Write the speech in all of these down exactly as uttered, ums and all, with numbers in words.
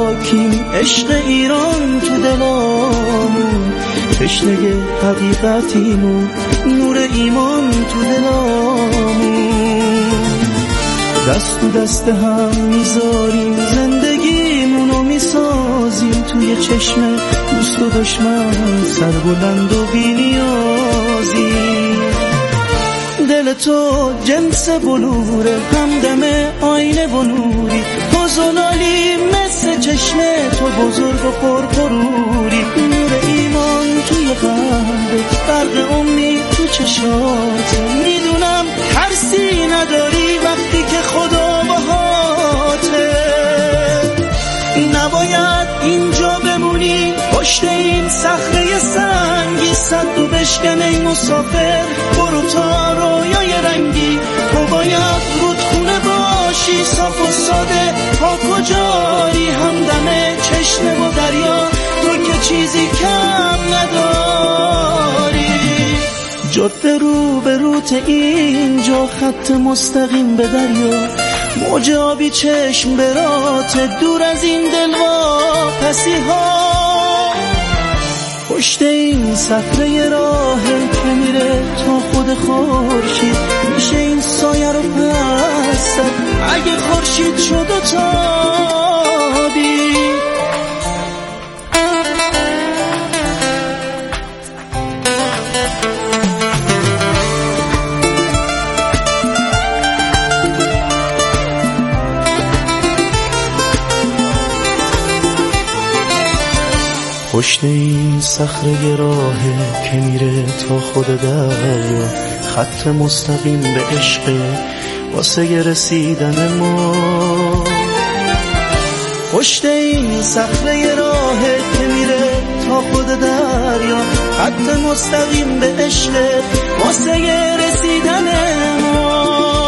خاکیم، عشق ایران تو دلامون، تشنه حقیقتیم و نور ایمان تو دلامون. دست تو دست هم میذاریم، زندگیمونو میسازیم، توی چشم دوست و دشمن سربلند و بی‌نیازیم. دل تو جنس بلوره، همدم آینه و نوری، تو زلالی مثل چشم تو، بزرگ و پرپروری. نور ایمان توی قلبت، برق امید تو چشاته، میدونم ترسی نداری وقتی که خدا باهاته. نباید اینجا بمونی پشت این صخره سنگی، صد و بشکن ای مسافر، برو تا رویای رنگی. تو باید رودخونه باشی، صاف و ساده، پاک و جاری، همدم چشمه و دریا، تو که چیزی کم نداری. جاده رو به روت اینجا، خط مستقیم به دریا، موج آبی چشم برات، دور از این دلواپسی ها. پشت این صخره راه که میره تا خود خورشید، میشه این سایه رو پس زد اگه خورشید شد و تابی. پشت این صخره راهه که میره تا خود دریا، خط مستقیم به عشق واسه رسیدن ما. پشت این صخره راهه که میره تا خود دریا، خط مستقیم به عشق واسه رسیدن ما.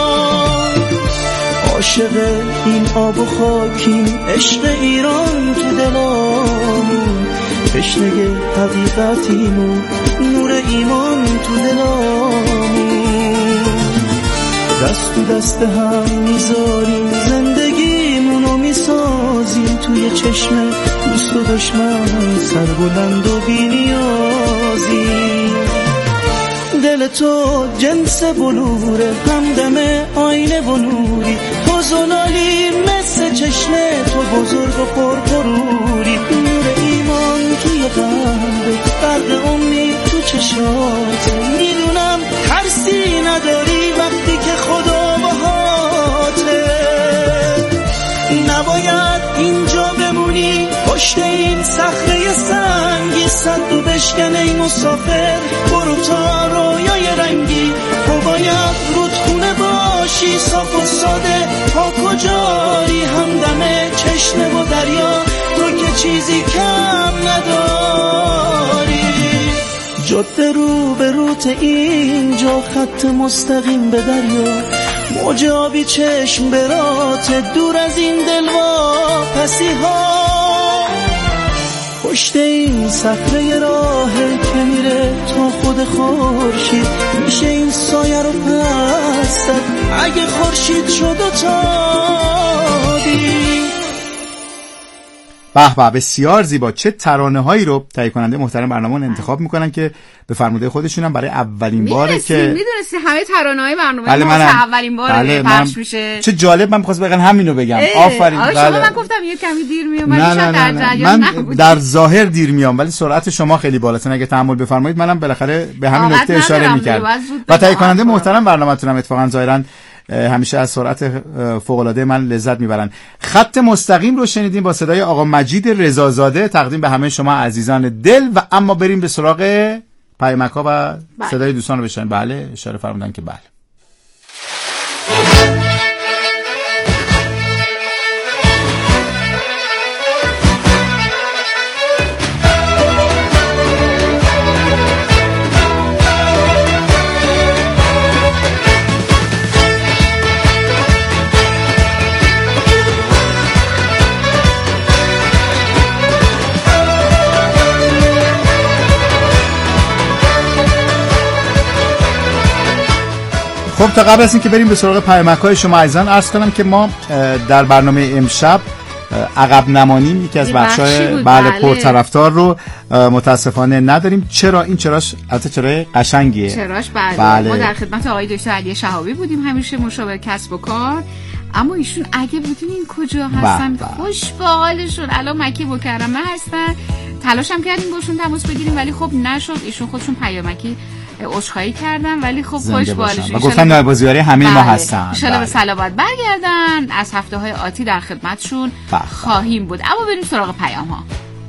عاشق این آب و خاکیم، عشق ایران تو دلامون، تشنه حقیقتیم و نور ایمان تو دلامون. دست تو دست هم میذاریم، زندگیمونو میسازیم، توی چشم دوست و دشمن سربلند و بی‌نیازیم. دل تو جنس بلوره، همدم آینه و نوری، تو زلالی مثل چشم تو، بزرگ و پرپروری. نور ایمان توی قلبت، برق امید تو چشاته، میدونم ترسی نداری وقتی که خدا باهاته. نباید اینجا بمونی پشت این صخره سنگی، صد و بشکن ای مسافر، برو تا رویای رنگی. تو باید رودخونه باشی، صاف و ساده، پاک و جاری، همدم چشمه و دریا، تو که چیزی کم نداری. جاده رو به روت اینجا، خط مستقیم به دریا، موج آبی چشم برات، دور از این دلواپسی ها. پشت این صخره راهه که میره تا خود خورشید، میشه این سایه رو پس زد اگه خورشید شد و تابی. به به، بسیار زیبا. چه ترانه هایی رو تهیه کننده محترم برنامه انتخاب میکنن که به فرموده خودشون هم برای اولین باره که میدونستی همه ترانه های برنامه ما اولین باره پخش میشه. چه جالب، من می‌خواستم بگم همینو بگم. آفرین. آره شما من گفتم یه کمی دیر میام، ولی شاید در جریان نبودم. در ظاهر دیر میام ولی سرعت شما خیلی بالاست. اگه تحمل بفرمایید منم بالاخره به همین نکته اشاره میکردم. و تهیه کننده محترم برنامه‌تون هم اتفاقا ظاهرا همیشه از سرعت فوق‌العاده من لذت میبرن. خط مستقیم رو شنیدیم با صدای آقا مجید رضازاده، تقدیم به همه شما عزیزان دل. و اما بریم به سراغ پیامک‌ها و صدای دوستان رو بشنویم. بله اشاره فرمودن که بله. خب تا قبل از این که بریم به سراغ پیامک‌های شما عزیزان، عرض کنم که ما در برنامه امشب عقب نمانیم یکی از بخشای بله پرطرفدار رو متاسفانه نداریم. چرا این چراش البته چرای قشنگیه، چراش بله. بله ما در خدمت آقای دکتر علی شهابی بودیم، همیشه مشاور کسب و کار، اما ایشون اگه بدونین کجا هستن خوش به حالشون. الان مکی مکرمه هستن، تلاش هم کردیم باشون تماس بگیریم ولی خب نشد. ایشون خودشون پیامکی عذرخواهی کردن ولی خب خوش به حالشون. و گفتن نایب‌بازیاری همه بله. ما هستن. ان شاء الله به سلامت برگردن. از هفته‌های آتی در خدمتشون بله. خواهیم بود. اما بریم سراغ پیام‌ها.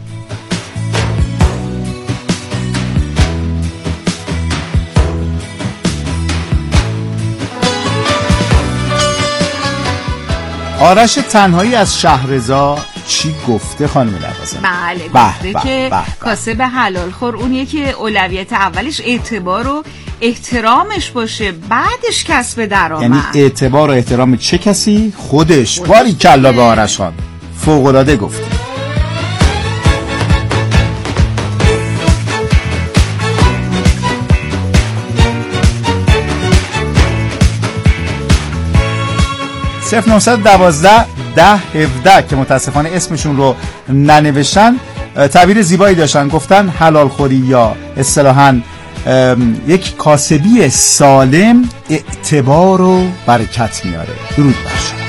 آرش تنهایی از شهرزا چی گفته خانم لوازم؟ بله گفته که کاسب حلال خور اونیه که اولویت اولش اعتبار و احترامش باشه، بعدش کسب درآمد. یعنی اعتبار و احترام چه کسی؟ خودش. باری کلا به آرش خان فوق‌العاده گفته. صفر نهصد و دوازده ده هفده که متاسفانه اسمشون رو ننوشتن تعبیر زیبایی داشتن، گفتن حلال خوری یا اصطلاحاً یک کاسبی سالم اعتبار و برکت میاره. درود بر شما.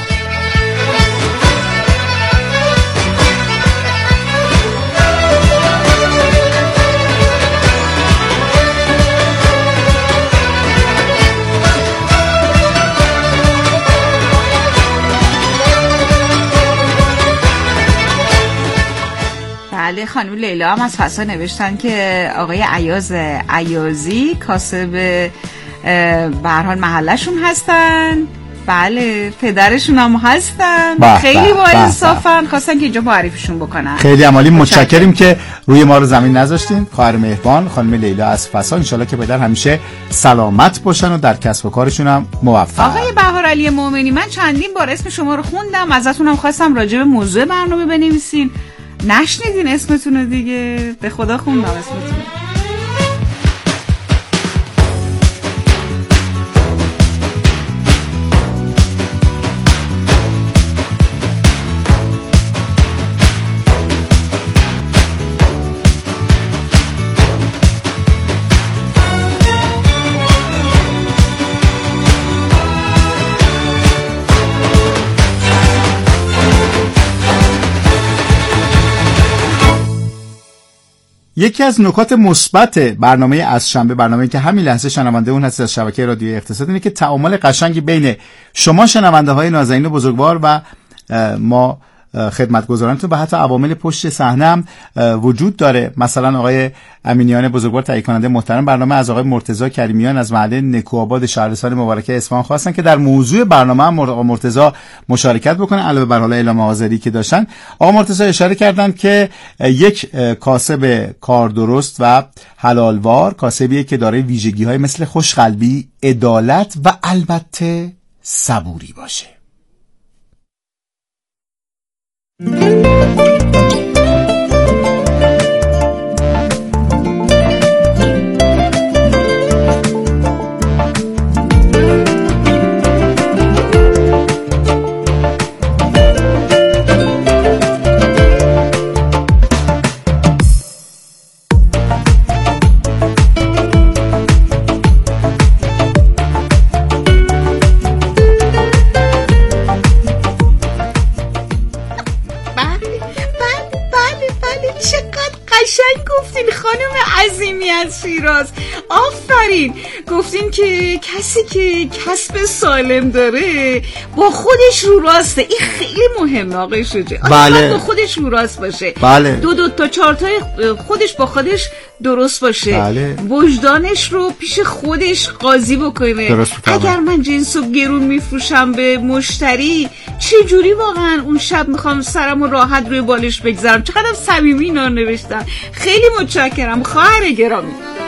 بله خانم لیلا هم از فسا نوشتن که آقای عیاز عیازی کاسب به هر حال محلشون هستن. بله پدرشون هم هستن. با خیلی با انصافن، خواستن که اینجا معرفیشون بکنن. خیلی عالی، متشکریم که روی ما رو زمین نذاشتین. خواهر مهربان خانم لیلا از فسا، انشالله که پدر همیشه سلامت باشن و در کسب و کارشون هم موفق. آقای بهارعلی مومنی، من چندین بار اسم شما رو خوندم، ازتون هم خواستم راجع به موضوع برنامه بنویسین، نشنیدین اسمتون رو دیگه. به خدا خوندم اسمتون. یکی از نکات مثبت برنامه از شنبه، برنامه‌ای که همین لحظه شنونده اون هست از شبکه رادیو اقتصاد، اینه که تعامل قشنگی بین شما شنونده های نازنین بزرگوار و ما خدمتگزارانتون و حتی عوامل پشت صحنه هم وجود داره. مثلا آقای امینیان بزرگوار تهیه کننده محترم برنامه از آقای مرتضی کریمیان از محله نکوآباد شهرستان مبارکه اصفهان خواستن که در موضوع برنامه هم آقا مرتضی مشارکت بکنه، علاوه بر حالا اعلام حاضری که داشتن. آقا مرتضی اشاره کردن که یک کاسب کاردرست و حلالوار کاسبیه که داره ویژگی‌های مثل خوشقلبی، عدالت و البته صبوری باشه. عظیمی از شیراز، آفرین. گفتین که کسی که کسب سالم داره با خودش رو راسته. این خیلی مهمه آقای شجاع. بله. با خودش رو راست باشه. بله. دو دو تا چهار تا خودش با خودش درست باشه. بله. وجدانش رو پیش خودش قاضی بکنه. اگر من جنسو گرون میفروشم به مشتری، چه جوری واقعا اون شب میخوام سرمو راحت روی بالش بگذارم. چقدر صمیمی اینا نوشتن. خیلی متشکرم خواهر گرامی.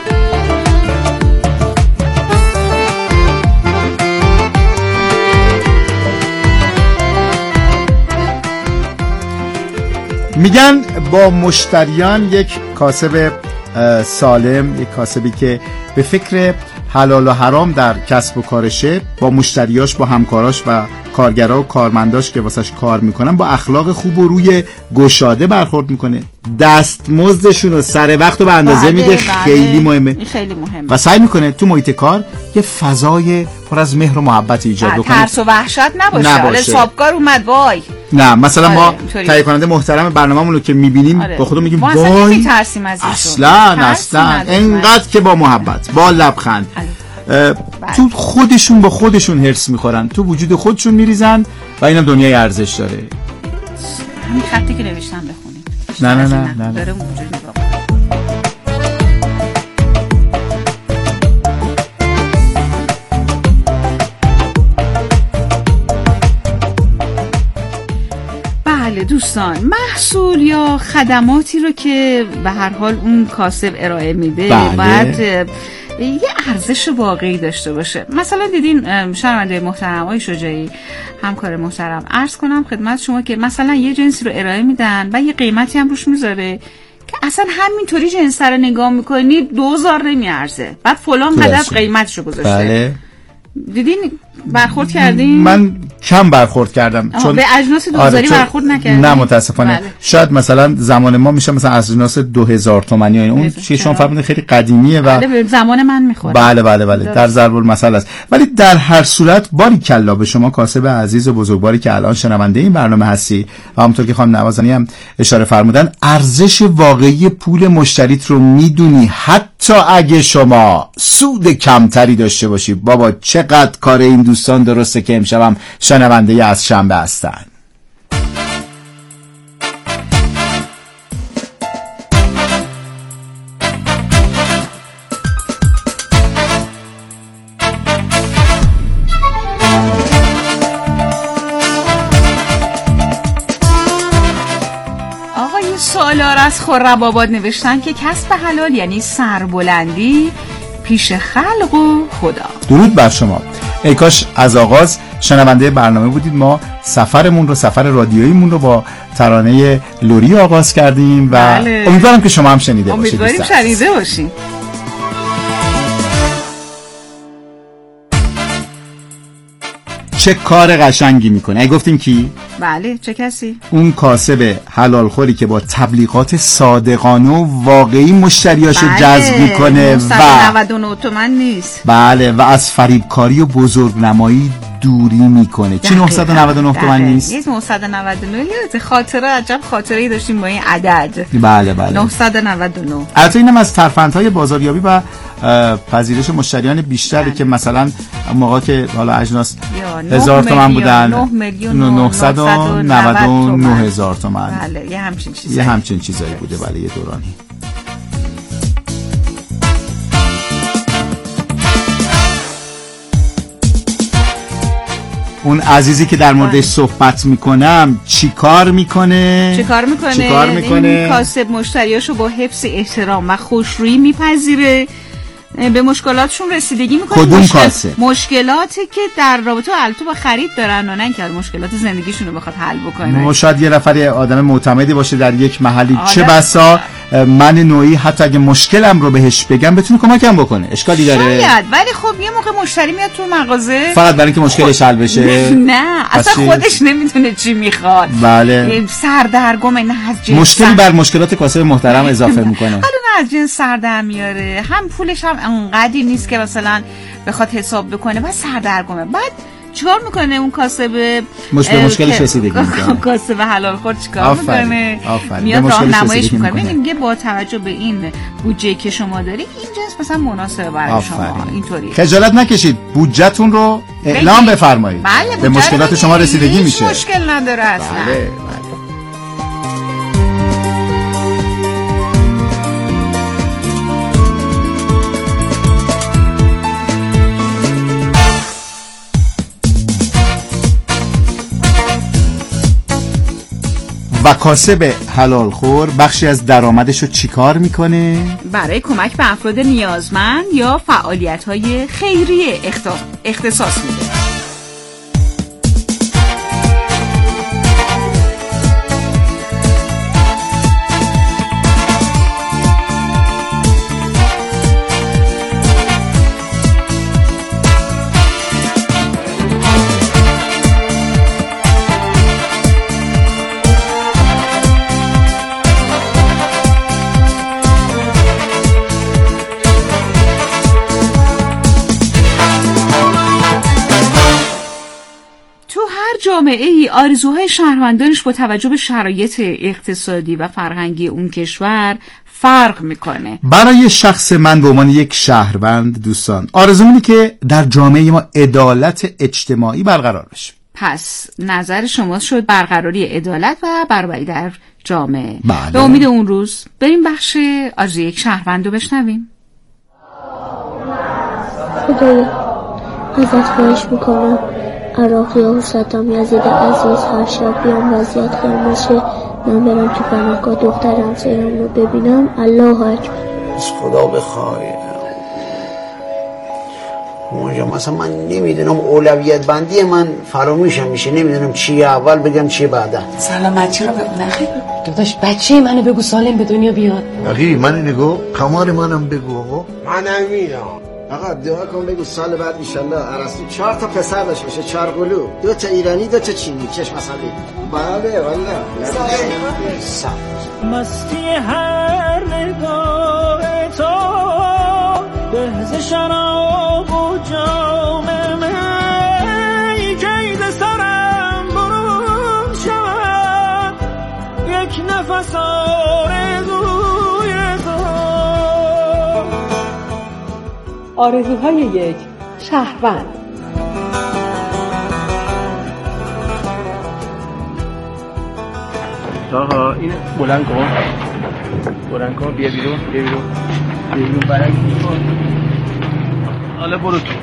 میگن با مشتریان یک کاسب سالم، یک کاسبی که به فکر حلال و حرام در کسب و کارشه، با مشتریاش، با همکاراش و کارگرا و کارمنداش که واسش کار میکنن با اخلاق خوب و روی گشاده برخورد میکنه، دستمزدشون رو سر وقت و به اندازه میده. بله. خیلی مهمه، خیلی مهمه و سعی میکنه تو محیط کار یه فضای پر از مهر و محبت ایجاد بکنه، ترس و وحشت نباشه. حالا صابکار اومد وای نه مثلا آره. ما تهیه کننده محترم برنامه‌مون رو که میبینیم آره. با خودمون میگیم وای میترسیم از اصلا اصلا اینقدر که با محبت با لبخند تو خودشون با خودشون هرس میخورن، تو وجود خودشون میریزن و اینم دنیای ارزش داره. همین خطی که نوشتم بخونید. نه نه نه نه, نه. داره وجود نگاه. بله دوستان، محصول یا خدماتی رو که به هر حال اون کاسب ارائه میده بله. باید یه ارزش واقعی داشته باشه. مثلا دیدین شنونده محترم آقای شجاعی، همکار محترم، عرض کنم خدمت شما که مثلا یه جنسی رو ارائه میدن و یه قیمتی هم روش میذاره که اصلا همینطوری جنس رو نگاه میکنی دوزار نمیارزه، بعد فلان قدر قیمتشو گذاشته. بله. دیدین برخورد کردین؟ من کم برخورد کردم چون به اجناس دوزاری آره برخورد نکردم. نه متاسفانه. بله. شاید مثلا زمان ما میشه مثلا اجناس دو هزار تومانی این اون چیه شما فرمودین خیلی قدیمیه و بله زمان من میخوره. بله بله بله در ضرب المثل است. ولی در هر صورت باری کلا به شما کاسب عزیز و بزرگواری که الان شنونده این برنامه هستی، همونطور که خانم نوازانی هم اشاره فرمودن، ارزش واقعی پول مشتریت رو میدونی، حتی اگه شما سود کمتری داشته باشی. بابا چقدر کار این دوستان درسته که امشبم شنونده از شنبه هستن. آقای سالار از خرم‌آباد نوشتن که کسب حلال یعنی سربلندی پیش خلق و خدا. درود بر شما. ای کاش از آغاز شنونده برنامه بودید. ما سفرمون رو، سفر رادیوییمون رو با ترانه لوری آغاز کردیم و بله. امیدوارم که شما هم شنیده باشید. امیدواریم شنیده باشید. چه کار قشنگی میکنه. ای گفتیم کی؟ بله چه کسی؟ اون کاسب حلال خوری که با تبلیغات صادقانه و واقعی مشتریاشو بله. جذب میکنه و نود و نه تومن نیست. بله و از فریبکاری و بزرگنمایی دوری میکنه. چی نهصد و نود و نه تومن نیست؟ نیست نهصد و نود و نه. یه خاطره عجب خاطره‌ای داشتیم با این عدد. بله بله نهصد و نود و نه. البته اینم از ترفندهای بازاریابی و پذیرش مشتریان بیشتری بله. که مثلا موقع که حالا اجناس هزار تومن بودن نه میلیون نهصد و نود و نه هزار تومن. بله یه همچین چیزایی یه همچین چیزایی بوده. بله یه دورانی. اون عزیزی که در موردش صحبت میکنم چی کار میکنه؟ چی کار میکنه؟ چی کار میکنه؟ این کاسب مشتریاشو با حفظ احترام و خوشرویی میپذیره، به مشکلاتشون رسیدگی میکنه. کدوم مشکل... کاسب؟ مشکلاتی که در رابطه البته با خرید دارن و نه اینکه مشکلات زندگیشون رو بخواد حل بکنه. ما شاید یه نفر آدم معتمدی باشه در یک محلی، چه بسا من نوعی حتی اگه مشکلم رو بهش بگم بتونه کمکم بکنه. اشکالی داره؟ شاید، ولی خب یه موقع مشتری میاد تو مغازه فقط برای اینکه مشکلش حل بشه. نه اصلا خودش نمیدونه چی میخواد. بله. سردرگم نه از جنس مشکلی بر مشکلات کاسب محترم اضافه میکنه. حالا نه از جنس سردر میاره، هم پولش هم انقدری نیست که مثلا بخواد حساب بکنه، بعد سردرگمه. بعد چیکار میکنه اون کاسب؟ مشکل مشکلش رسیدگی میکنه. کاسب حلال خور چیکار میکنه؟ میاد راهنماییش میکنه، میگه با توجه به این بودجه که شما داری این جنس مثلا مناسبه برای شما. اینطوری خجالت نکشید، بودجهتون رو اعلام بفرمایید. بله به مشکلات شما رسیدگی میشه. هیچ مشکل نداره اصلا. بله بله. و کاسب حلال خور بخشی از درآمدش رو چیکار میکنه؟ برای کمک به افراد نیازمند یا فعالیت‌های خیریه اختصاص میده. جامعه ای آرزوهای شهروندانش با توجه به شرایط اقتصادی و فرهنگی اون کشور فرق میکنه. برای شخص من به عنوان یک شهروند دوستان آرزوم اینه که در جامعه ما عدالت اجتماعی برقرار بشه. پس نظر شما شد برقراری عدالت و برابری در جامعه. بله. به امید اون روز بریم بخش آرزوی یک شهروند رو بشنویم. خدایا ازت خواهش میکنم عراقی ها و صدام یزید عزیز هر شب بیان وضعیت قرمز شه، من برم تو پناهگاه دختر همسایه‌ام رو ببینم. الله اکبر. از خدا بخوای اونجا مثلا من نمیدونم اولویت بندی من فراموشم میشه، نمیدونم چی اول بگم چی بعدا. سلامتی رو بگو نخیر داداش، بچه منو بگو سالم به دنیا بیاد. نخیر من نگو قمار منم بگو آقا. من نمیدونم آقا دعا کن بگو سال بعد انشالله عرصی چهار تا پسر داشت باشه، چهار قلو، دو تا ایرانی دو تا چینی، چشم اصلی. بله والله مستی هر نگاه تو به شراب و جام می جید سرم برون شود یک نفس آرزوی تو. آرزوهای یک شهروند. آها این بلند کن بلند کن بیا بیرون بیا بیرون بیا بیرون برک کن. حالا برو تو.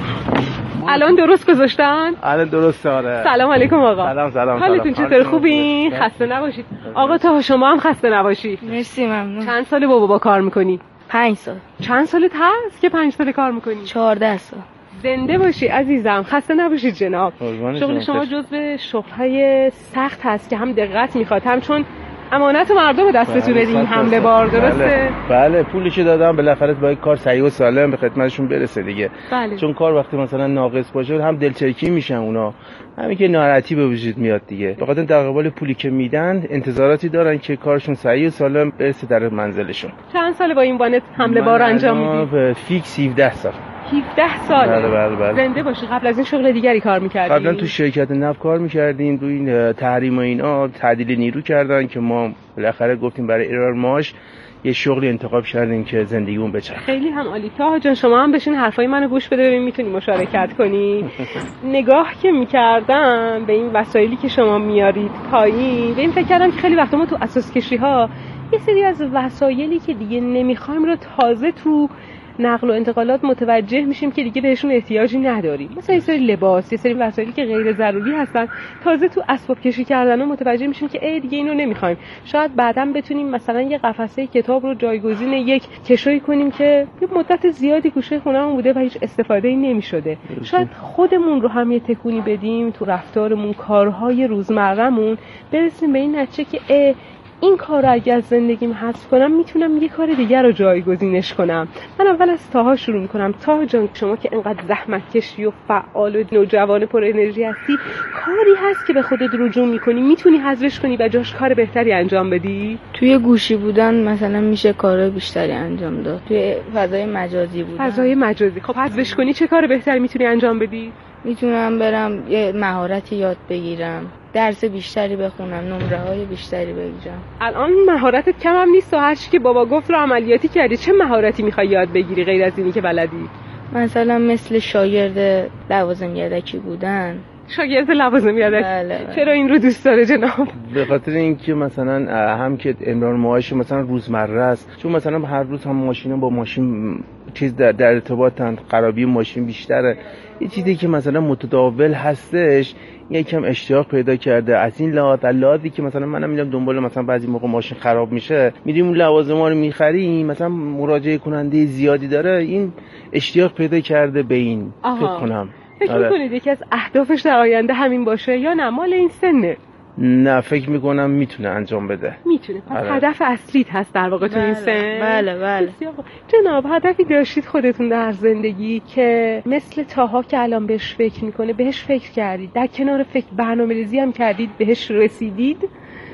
الان درست گذاشتن؟ الان درسته. آره. سلام علیکم آقا. سلام سلام. حالتون چطور؟ خوبین؟ خسته نباشید. آقا تا شما هم خسته نباشید. مرسی ممنون. چند سال بابا با کار میکنی؟ پنج سال. چند سالت هست که پنج سال کار میکنی؟ چهارده سال. زنده باشی عزیزم، خسته نباشید جناب. شغل شما جزو شغل‌های سخت هست که هم دقت میخواد، هم چون امانت مردم دستتونه دیگه، حمله بار درسته؟ بله, بله. پولی که دادم بالاخره با کار صحیح و سالم به خدمتشون برسه دیگه. بله. چون کار وقتی مثلا ناقص باشه هم دلچرکی میشن اونا، همین که ناراحتی به وجود میاد دیگه. به خاطر در قبال پولی که میدن انتظاراتی دارن که کارشون صحیح و سالم برسه در منزلشون. چند ساله با این وانت حمله بار انجام میدی؟ به فیکس هفده سال. هفده سال. بله بله بله. زنده باشی. قبل از این شغل دیگری کار می‌کردی؟ قبلا تو شرکت نفت کار می‌کردیم. تو این تحریم و اینا تعدیل نیرو کردن که ما بالاخره گفتیم برای ارائه معاش یه شغلی انتخاب کردیم که زندگیمون بچرخه. خیلی هم عالی. تا جان شما هم بشین حرفای منو گوش بده ببین میتونی مشارکت کنی. نگاه که می‌کردم به این وسایلی که شما میارید پایین، به این فکر کردم که خیلی وقتا ما تو اساس کشی‌ها یه سری از وسایلی که دیگه نمی‌خوایم رو تازه تو نقل و انتقالات متوجه میشیم که دیگه بهشون احتیاجی نداریم. مثلا یه سری لباس، یه سری وسایلی که غیر ضروری هستن، تازه تو اسباب کشی کردن و متوجه میشیم که ای دیگه اینو نمیخوایم. شاید بعداً بتونیم مثلا یه قفسه کتاب رو جایگزین یک کشویی کنیم که یه مدت زیادی گوشه خونه‌مون بوده و هیچ استفاده‌ای نمیشده. شاید خودمون رو هم یه تکونی بدیم تو رفتارمون، کارهای روزمره‌مون، برسیم به این نتیجه که ای این کار رو اگه از زندگیم حذف کنم میتونم یه کار دیگر رو جایگزینش کنم. من اول از تاها شروع میکنم. تاها جان شما که انقدر زحمت کشی و فعال و نوجوان پر انرژی هستی، کاری هست که به خودت رجوع میکنی میتونی حذفش کنی و جاش کار بهتری انجام بدی؟ توی گوشی بودن مثلا میشه کارهای بیشتری انجام داد. توی فضای مجازی بودن. فضای مجازی. خب حذفش کنی چه کار بهتری میتونی انجام بدی؟ میتونم برم یه مهارتی یاد بگیرم، درس بیشتری بخونم، نمره های بیشتری بگیرم. الان مهارتت کم هم نیست و هر چی که بابا گفت رو عملیاتی کردی. چه مهارتی میخوای یاد بگیری غیر از اینی که بلدی؟ مثلا مثل شاگرد لوازم یدکی بودن. شاگرد لوازم یدکی؟ بله بله. چرا این رو دوست داره جناب؟ به خاطر اینکه مثلا هم که امرار معاش مثلا روزمره است، چون مثلا هر روز هم ماشینا با ماشین چیز در, در ارتباطن، خرابی ماشین بیشتره. یه چیزی که مثلا متداول هستش یکم اشتیاق پیدا کرده. از این لحاظ لحاظی که مثلا منم میرم دنبال مثلا بعضی موقع ماشین خراب میشه، میریم اون لوازما رو میخریم، مثلا مراجعه کننده زیادی داره، این اشتیاق پیدا کرده به این. فکر کنم فکر آره. میکنید یکی از اهدافش در آینده همین باشه یا نه مال این سنه؟ نه فکر میکنم میتونه انجام بده. میتونه. پس آره. هدف اصلیت هست در واقع تو این سن؟ بله بله. جناب هدفی داشتید خودتون در زندگی که مثل تاها که الان بهش فکر میکنه بهش فکر کردید، در کنار فکر برنامه‌ریزی هم کردید، بهش رسیدید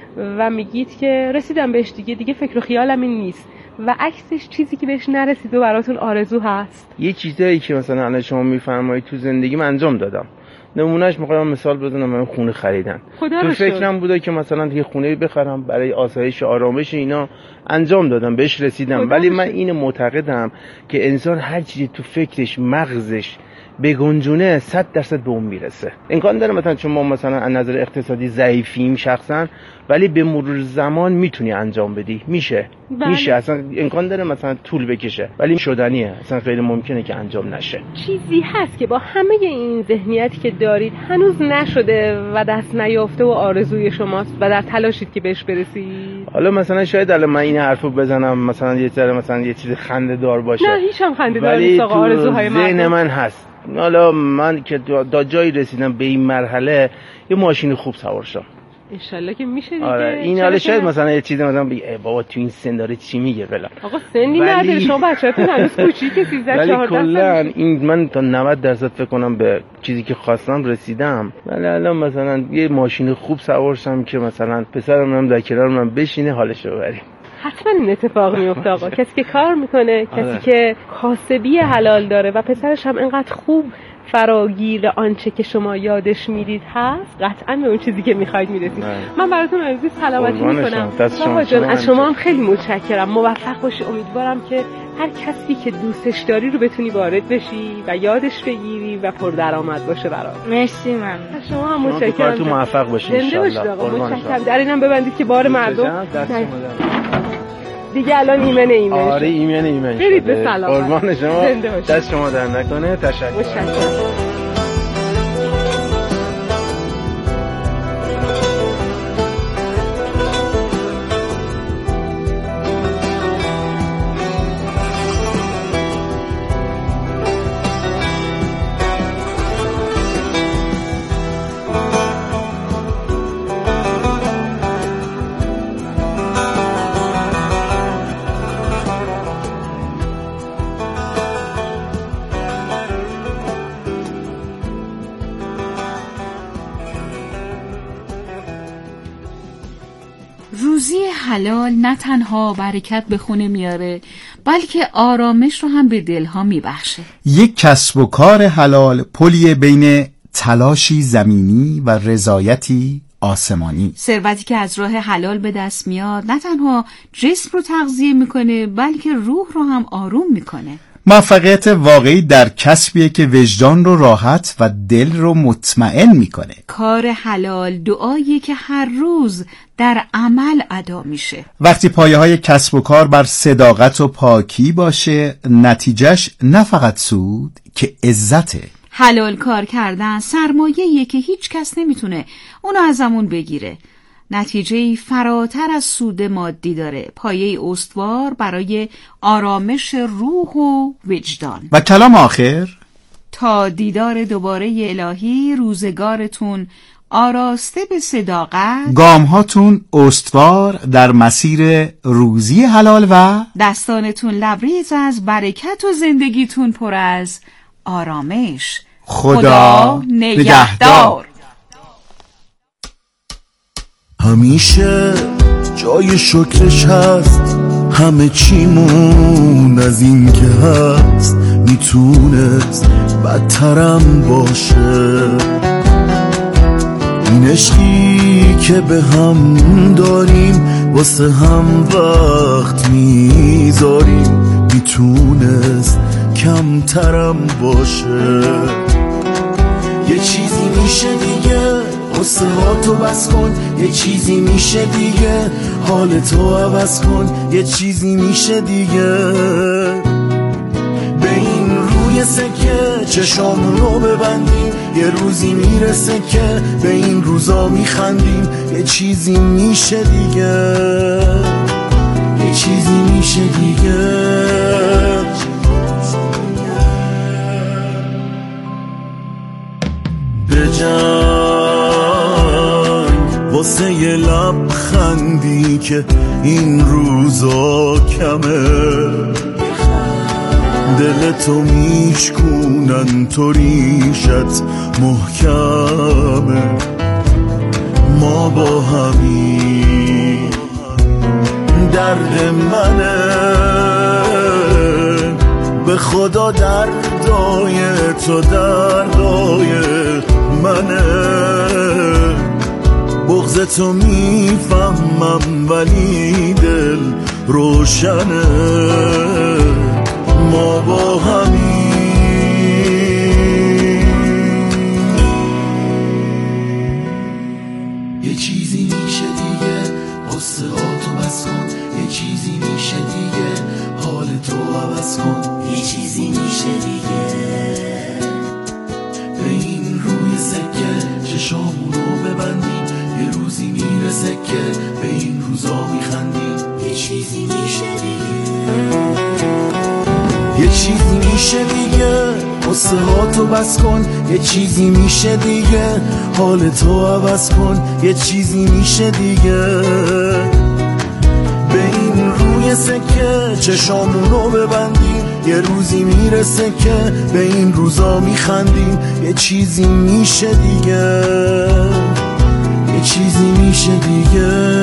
و میگید که رسیدم بهش دیگه دیگه فکر و خیالم این نیست، و عکسش چیزی که بهش نرسید و براتون آرزو هست؟ یه چیزایی که مثلا الان شما میفرمایید تو زندگیم انجام دادم، نمونهش میخوام مثال بزنم. من خونه خریدن تو فکرم بوده که مثلا یه خونه بخرم برای آسایش آرامش اینا، انجام دادم، بهش رسیدم. ولی من این معتقدم که انسان هر چیزی تو فکرش مغزش بگنجونه صد درصد به اون میرسه. امکان داره مثلا چون ما مثلا از نظر اقتصادی ضعیفیم شخصا، ولی به مرور زمان میتونی انجام بدی. میشه بله. میشه اصلا امکان داره مثلا طول بکشه، ولی شدنیه. اصلا غیر ممکنه که انجام نشه. چیزی هست که با همه این ذهنیتی که دارید هنوز نشده و دست نیافته و آرزوی شماست و در تلاشید که بهش برسید؟ حالا مثلا شاید الان من این حرفو بزنم مثلا یه ذره مثلا یه چیز خنده‌دار باشه، نه هیچ هم خنده‌دار نیست آقا. آرزوهای من ذهن من هست. حالا من که دا جایی رسیدم به این مرحله یه ماشین خوب سوار شم انشالله که میشه دیگه. آره این حالا شاید مثلا یه چیزی مثلا بگی بابا تو این سن داره چی میگه فلان. آقا سنی نداره، شما بچه‌تون هنوز کوچیکه سیزده چهارده سال. ولی کلا این من تا نود درصد فکر کنم به چیزی که خواستم رسیدم. ولی الان مثلا یه ماشین خوب سوار شم که مثلا پسرم هم در کنار من بشینه حالش رو ببریم. حتما این اتفاق میفته آقا. کسی که کار میکنه، کسی آره. که کاسبی حلال داره و پسرش هم اینقدر خوب فراگیر آنچه که شما یادش میدید هست، قطعا به اون چیزی که میخواید میرسید. من براتون عزیز سلامتی میکنم. بابا جان از شما هم خیلی متشکرم. موفق باشی. امیدوارم که هر کسی که دوستش داری رو بتونی وارد بشی و یادش بگیری و پردرآمد باشه برات. مرسی ممنون. شما هم متشکرم. تو موفق باشید ان شاء الله. متشکرم. در اینم ببندید که بار مردم دیگه الان ایمن ایمن. آره ایمن ایمن. برید به سلامت. قربان شما. دست شما در نکنه. تشکر. متشکرم. روزی حلال نه تنها برکت به خونه میاره، بلکه آرامش رو هم به دلها میبخشه. یک کسب و کار حلال پلیه بین تلاشی زمینی و رضایتی آسمانی. ثروتی که از راه حلال به دست میاد نه تنها جسم رو تغذیه میکنه، بلکه روح رو هم آروم میکنه. موفقیت واقعی در کسبیه که وجدان رو راحت و دل رو مطمئن میکنه. کار حلال دعاییه که هر روز در عمل ادا میشه. وقتی پایه های کسب و کار بر صداقت و پاکی باشه، نتیجهش نه فقط سود که عزته. حلال کار کردن سرمایه‌ایه که هیچ کس نمیتونه اونو ازمون بگیره. نتیجه‌ای فراتر از سود مادی داره، پایه استوار برای آرامش روح و وجدان. و کلام آخر، تا دیدار دوباره الهی روزگارتون آراسته به صداقت، گامهاتون استوار در مسیر روزی حلال و دستانتون لبریز از برکت و زندگیتون پر از آرامش. خدا, خدا نگهدار. همیشه جای شکرش هست، همه چیمون از این که هست میتونست بدترم باشه. این عشقی که به هم داریم واسه هم وقت میذاریم میتونست کمترم باشه. یه چیزی میشه دیگه قصه ها تو بس کن، یه چیزی میشه دیگه حالتو عوض کن، یه چیزی میشه دیگه به این روی سکه چشامونو ببندیم، یه روزی میرسه که به این روزا میخندیم. یه چیزی میشه دیگه، یه چیزی میشه دیگه. بجنگ واسه یه لبخندی که این روزا کمه، دلتو میشکونن تو ریشت محکمه. ما با همین درد منه، به خدا دردای تو دردای منه، بغض تو میفهمم ولی دل روشنه، ما با همین. یه چیزی میشه دیگه، قصه ها تو بس کن، یه چیزی میشه دیگه، حال تو عوض کن، یه چیزی میشه دیگه، به این روی سکه چشامونو ببندیم، یه روزی میرسه که به این روزا میخندیم، یه چیزی میشه دیگه، یه چیزی میشه دیگه، قصه ها تو بس کن، یه چیزی میشه دیگه، حال تو عوض کن، یه چیزی میشه دیگه، به این روی سکه چشامونو ببندیم، یه روزی میرسه که به این روزا میخندیم، یه چیزی میشه دیگه، یه چیزی میشه دیگه.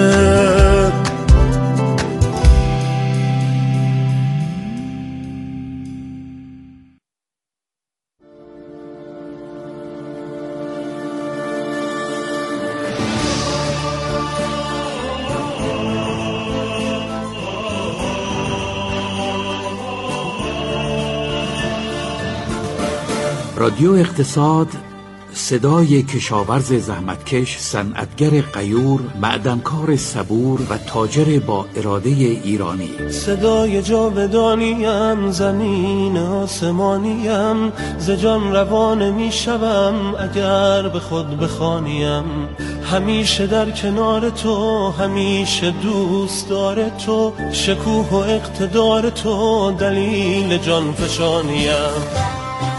رادیو اقتصاد، صدای کشاورز زحمتکش، صنعتگر غیور، معدنکار صبور و تاجر با اراده ایرانی. صدای جاودانیم، زمین آسمانیم، ز جان روان میشوم اگر به خود بخوانیم، همیشه در کنار تو، همیشه دوست دار تو، شکوه و اقتدار تو دلیل جان فشانیم.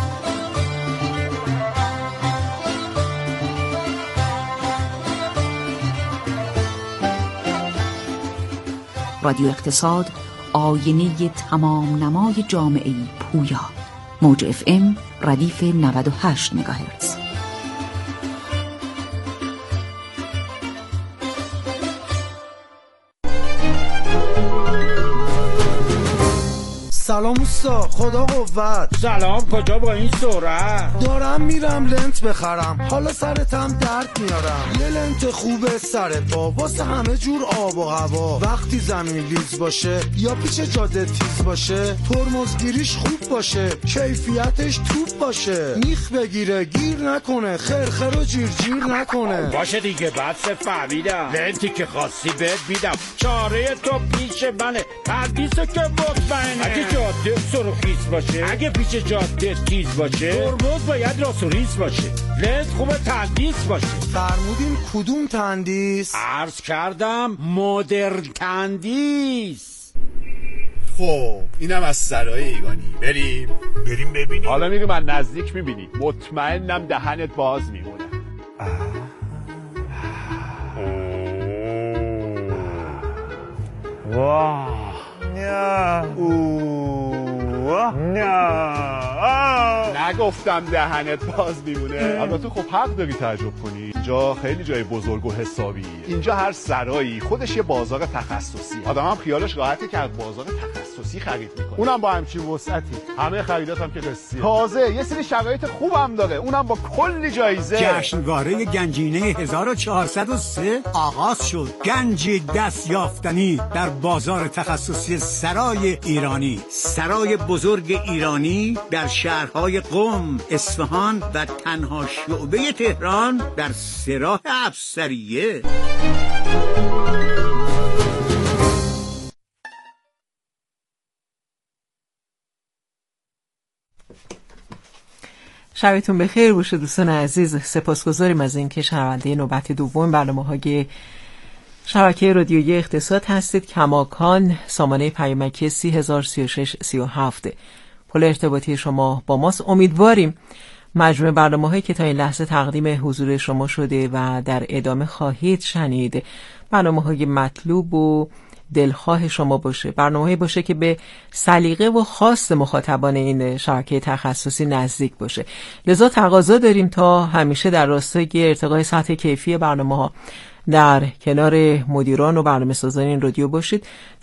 رادیو اقتصاد، آینه تمام نمای جامعه پویا. موج اف ام ردیف نود و هشت مگاهرتز. سلام اوستا، خدا قوت. سلام، کجا با این سرعت؟ دارم میرم لنت بخرم، حالا سرتم درد میارم. یه لنت خوبه سر پا واسه همه جور آب و هوا، وقتی زمین لیز باشه یا پیچ جاده تیز باشه، ترمزگیریش خوب باشه، کیفیتش توپ باشه، میخ بگیره گیر نکنه، خرخر و جیر جیر نکنه. باشه دیگه، بس فهمیدم، لنتی که خاصی بهت میدم، چاره تو پیش منه، پردیسو که مطمئنه. اگه جاده سرخیز باشه، اگه پیچ جاده تیز باشه، ترمز باید راست و ریز باشه، لنت خوبه تندیس باشه. فرمودین کدوم تندیس؟ عرض کردم مدرن تندیس. خب اینم از سرای ایگانی. بریم بریم ببینیم. حالا میریم از نزدیک میبینی، مطمئنم دهنت باز میمونه. واه نه اوه نه نگفتم دهنت باز میمونه. البته خب حق داری تعجب کنی، اینجا خیلی جای بزرگ و حسابی. اینجا هر سرایی خودش یه بازار تخصصی، آدم هم خیالش راحته که از بازار تخصصی خرید میکنه، اونم با همچین وسعتی. همه خریدات هم که قسطیه، تازه یه سری شرایط خوبم داره، اونم با کلی جایزه. جشنواره گنجینه هزار و چهارصد و سه آغاز شد. گنجی دست یافتنی در بازار تخصصی سرای ایرانی. سرای بزرگ ایرانی در شهرهای قم، اصفهان و تنها شعبه تهران در سراح افسریه. شبتون بخیر باشه دوستان عزیز. سپاسگزاریم از اینکه شنونده نوبت دوم برنامه‌های شبکه رادیویی اقتصاد هستید. کماکان سامانه پیامکی سی هزار سی و شش سی و هفت پل ارتباطی شما با ماست. امیدواریم مجموع برنامه‌هایی که تا این لحظه تقدیم حضور شما شده و در ادامه خواهید شنید برنامه‌های مطلوب و دلخواه شما باشه، برنامه‌ای باشه که به سلیقه و خواست مخاطبان این شبکه تخصصی نزدیک باشه. لذا تقاضا داریم تا همیشه در راستای ارتقای سطح کیفی برنامه‌ها در کنار مدیران و برنامه‌سازان این رادیو باشید.